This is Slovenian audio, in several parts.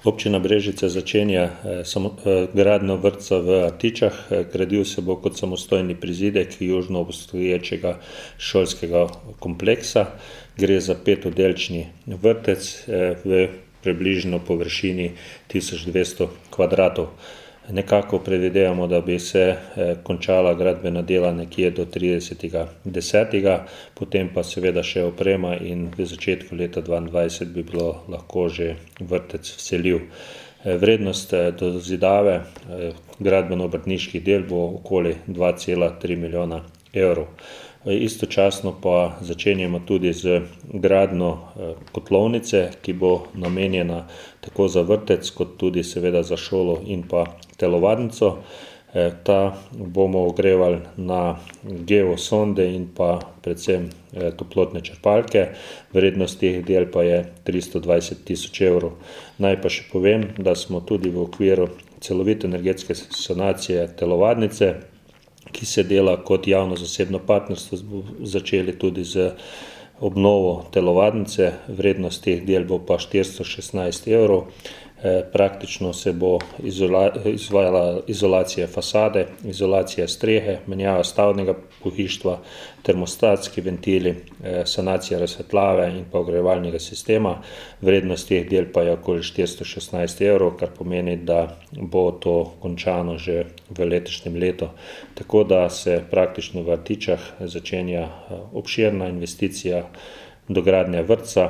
Občina Brežice začenja gradnjo vrtca v Artičah. Gradil se bo kot samostojni prizidek južno obstoječega šolskega kompleksa. Gre za 5-oddelčni vrtec v približno površini 1200 kvadratov. Nekako predvidevamo, da bi se končala gradbena dela nekje do 30.10., potem pa seveda še oprema in v začetku leta 2022 bi bilo lahko že vrtec vseljiv. Vrednost dozidave gradbeno-obrtniških del bo okoli 2,3 milijona evrov. Istočasno pa začenjamo tudi z gradnjo kotlovnice, ki bo namenjena tako za vrtec, kot tudi seveda za šolo in pa telovadnico. Ta bomo ogrevali na geosonde in pa predvsem toplotne črpalke. Vrednost teh del pa je 320.000 evrov. Naj pa še povem, da smo tudi v okviru celovite energetske sanacije telovadnice, ki se dela kot javno-zasebno partnerstvo, začeli tudi z obnovo telovadnice. Vrednost teh del bo pa 416 evrov. Praktično se bo izvajala izolacija fasade, izolacija strehe, menjava stavbnega pohištva, termostatski ventili, sanacija razsvetljave in pa ogrevalnega sistema. Vrednost teh del pa je okoli 416 evrov, kar pomeni, da bo to končano že v letošnjem letu. Tako da se praktično v Artičah začenja obširna investicija dogradnja vrtca,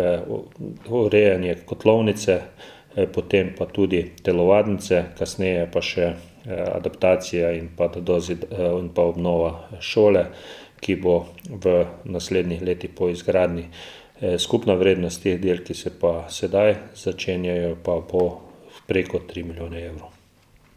urejanje kotlovnice, potem pa tudi telovadnice, kasneje pa še adaptacija in pa obnova šole, ki bo v naslednjih letih po izgradnji. Skupna vrednost teh del, ki se pa sedaj začenjajo, pa bo preko 3 milijone evrov.